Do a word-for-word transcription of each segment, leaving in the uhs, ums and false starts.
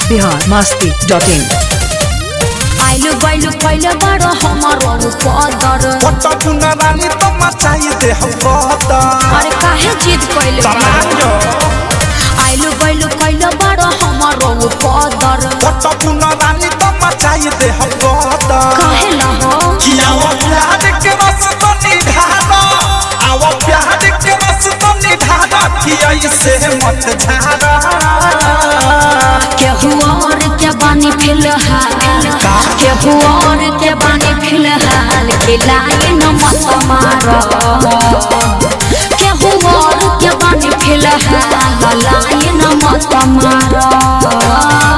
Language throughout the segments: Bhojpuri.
बिहार मस्ती डॉट इन। आइलु बैलु पहिले बड़ो हमारो पदर पट्टा पुना रानी तो मचाई दे हम बता। अरे काहे जिद कइले चलायो आइलु बैलु पहिले बड़ो हमारो पदर पट्टा पुना रानी तो मचाई दे हम बता। काहे ला हो कि आओ प्यार के रस तो निधारा, आओ प्यार के रस तो निधारा कि ऐसे मत झारा। केहू और के बानी फिलहाल केहू और के बानी फिलहाल खिलाए न मत मारो। केहू और के बानी फिलहाल लाए न मत मारो।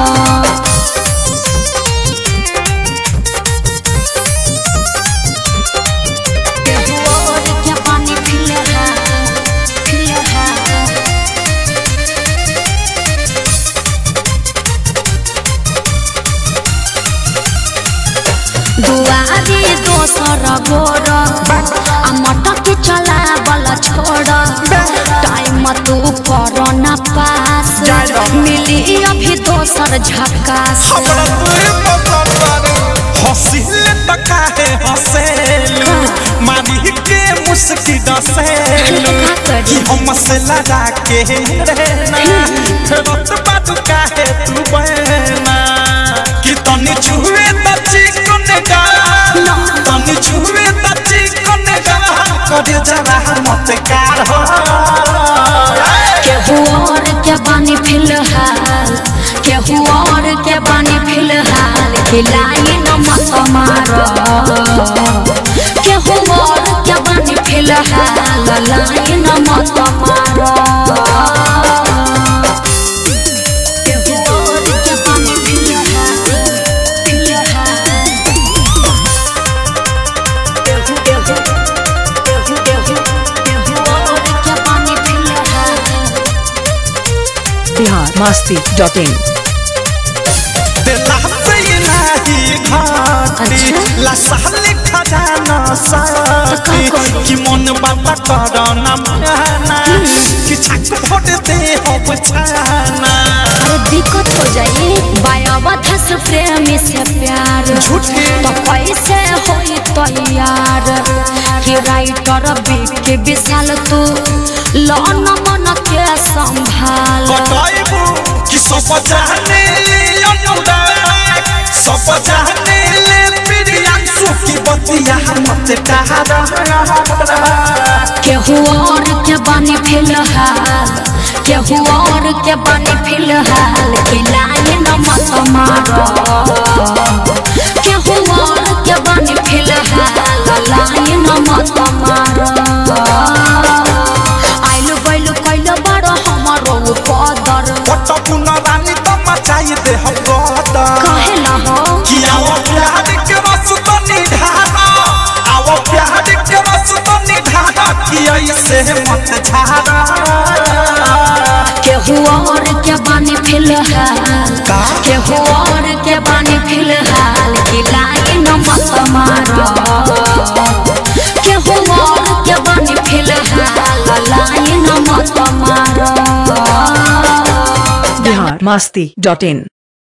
दुआरी दोसर गोर आ मटक चला वाला छोड़ टाइम तू कर न पास मिली अभी दोसर झकास। हमरा तोरे पकड़ हंसिल तका है हंसेलू मारी के मुस्की डसेलू कि हम से लगा के रहना रत बात का है तू बहना कि तनी छुए त चिकन गा तनी छुए त चिकन गा करे जरा मत कार हो। केहू और के बानी फिलहाल केहू और के बानी फिलहाल खिलाई न मत मारो। केहू और के बानी फिलहाल लाई न मत मारो। केहू और के बानी फिलहाल फिलहाल केहू केहू केहू केहू केहू और के बानी फिलहाल। Bihar Masti dot in. दिला से नहीं घाटी ला साले खजाना साथी कि मन बाबा करना माना कि छक फोड़ दे हो बचाना। अरे दिक्कत हो जाए बायावा धस प्रेमी से प्यार झूठी तो कैसे होई तैयार कि राइटर बिके विशाल तू लौन मन के संभाल। बताइबू कि सब जाने अनुराग सब जाने ले प्रियांशु की बतिया मत डरा। केहू और के बानी फिलहाल केहू और के बानी फिलहाल खिलाए न मत मारो। केहू और के बानी फिलहाल लाए न मत मारो। आइलु बैलु कैलो बड़ो हमारो पदर पट्टा पुना रानी तो मचाई दे हम बता। काहे ला हो कि आओ प्यार के रस तो निधारा, आओ प्यार के रस तो निधारा कि ऐसे मत झारा। केहू और के बानी फिलहाल केहू और के बानी फिलहाल खिलाए न मत मारो। केहू और के बानी फिलहाल लाए न मत मारो। बिहार मस्ती डॉट इन।